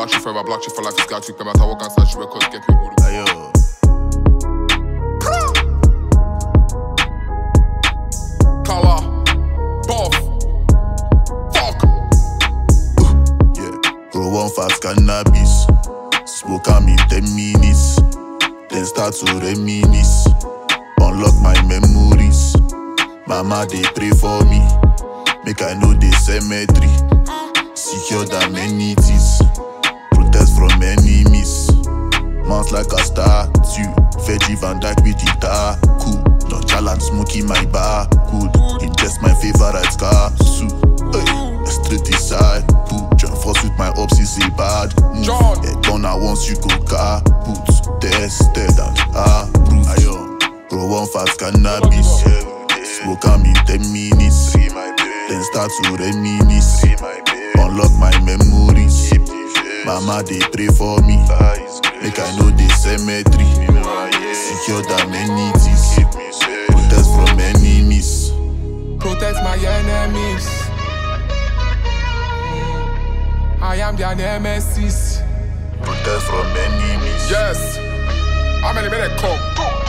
Black shit forever, black shit for life is got you. No matter what can such records get me good. Ayo. Color, buff, fuck. Yeah, grow one fast cannabis. Smoke am in 10 minutes. Then start to reminisce. Unlock my memories. Mama they pray for me. Make I know the cemetery. Secure the amenities. Protect from enemies. Mount like a statue. Veggie Van Dyke with guitar. Cool. Nonchalant smoking my bar. Good. It's just my favorite car. Suit. Hey. Straight inside. Boot. Join force with my ops is a bad move. John. Head down once you go car. Boots. Tested and approved. Ayo. Grow one fast cannabis. Smoke am in 10 minutes. Then start to reminisce. Unlock my memories. Mama they pray for me. Make I know the cemetery. Secure the amenities. Protect from enemies. Protect my enemies. I am their nemesis. Protect from enemies. Yes. How many men come?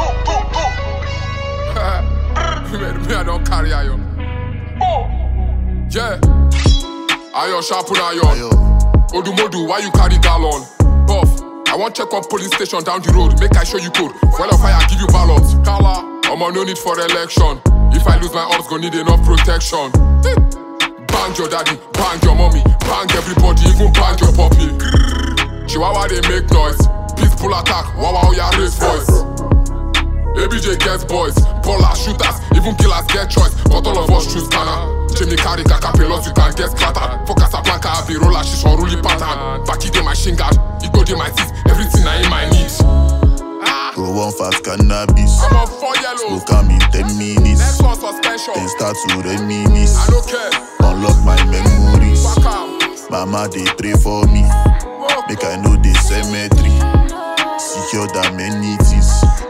Me I don't carry iron. Yeah. Iron sharpen iron. Ayo. Odumodu, why you carry gallon? Buff, I want check one police station down the road. Make I show you code. Fuel of fire, give you ballot. Kala, no need for election. If I lose my odds, gonna need enough protection. Bang your daddy, bang your mommy, bang everybody, even bang your puppy. Chihuahua they make noise. Peaceful attack, wawa ya raise voice. ABJ gets boys, ballers, shooters, even killers get choice. But all of us choose spanner. Jimmy carry cacapelos, you can get scattered. For Casablanca, I be roller, she's on rolling pattern. Backy dey my shinguard, ego dey my teeth, everything I in my need. Grow one fast cannabis. I'm on 4 yellows. Smoke am in 10 minutes. Next one suspension. Then start to reminisce. I don't care. Unlock my memories. Fuck am. Mama they pray for me. Make I know the cemetery. Secure the amenities.